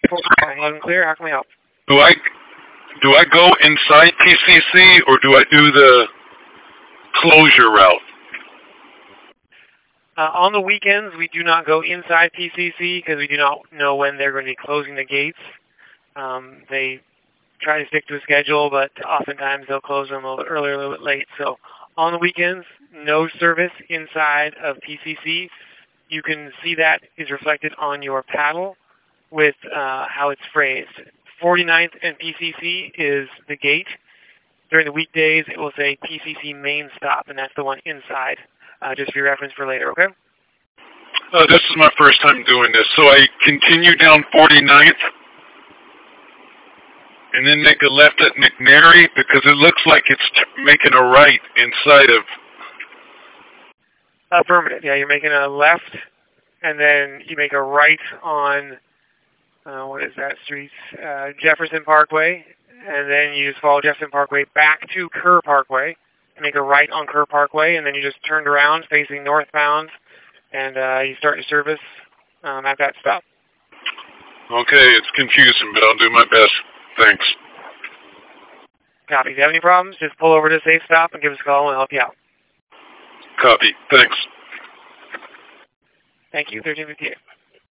Loud and clear. How can we help? Do I go inside PCC or do I do the closure route? On the weekends, we do not go inside PCC because we do not know when they're going to be closing the gates. They try to stick to a schedule, but oftentimes they'll close them a little bit early or a little bit late. So on the weekends, no service inside of PCC. You can see that is reflected on your paddle with how it's phrased. 49th and PCC is the gate. During the weekdays, it will say PCC main stop, and that's the one inside, just for your reference for later, okay? This is my first time doing this, so I continue down 49th and then make a left at McNary because it looks like it's making a right inside of... Affirmative. Yeah, you're making a left, and then you make a right on, what is that street? Jefferson Parkway, and then you just follow Jefferson Parkway back to Kerr Parkway, and make a right on Kerr Parkway, and then you just turned around facing northbound, and you start your service at that stop. Okay, it's confusing, but I'll do my best. Thanks. Copy. If you have any problems, just pull over to a safe stop and give us a call, and we'll help you out. Copy. Thanks. Thank you. 1358.